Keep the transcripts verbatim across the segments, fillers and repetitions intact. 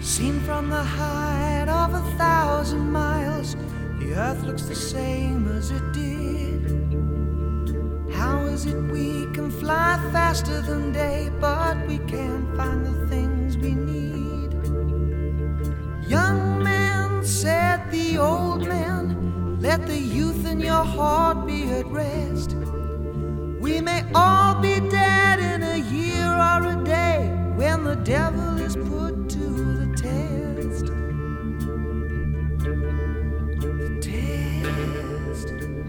Seen from the height of a thousand miles, the earth looks the same as it did. How is it we can fly faster than day, but we can't find the things we need? Young man, said the old man, let the youth in your heart be at rest. We may all be dead in a year or a day when the devil is put to the test. The test.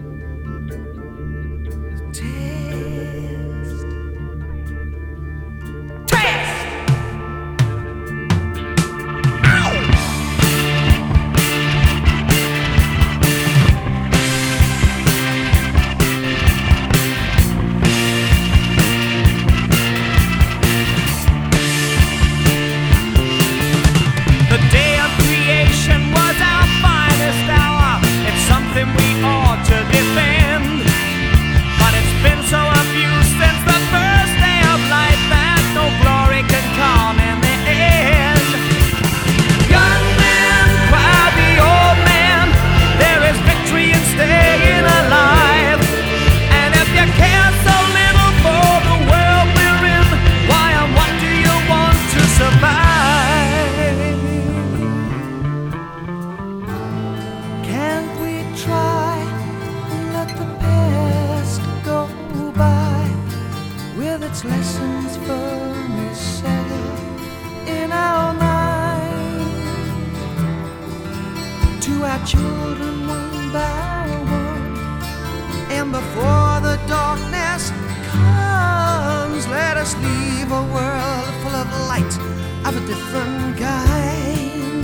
The test. Test! Its lessons firmly settled in our minds. To our children one by one, and before the darkness comes, let us leave a world full of light of a different kind.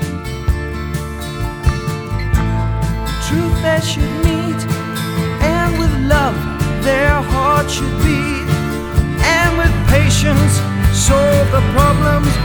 Truth they should meet, and with love their hearts should beat. And with patience, solve the problems